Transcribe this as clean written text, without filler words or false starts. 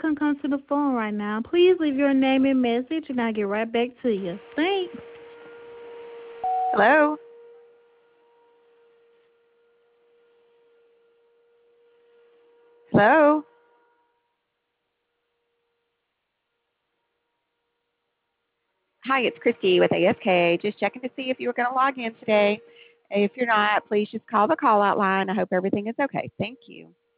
couldn't come to the phone right now. Please leave your name and message, and I'll get right back to you. Thanks. Hello? Hello? Hi, it's Christy with AFK. Just checking to see if you were going to log in today. If you're not, please just call the call out line. I hope everything is okay. Thank you.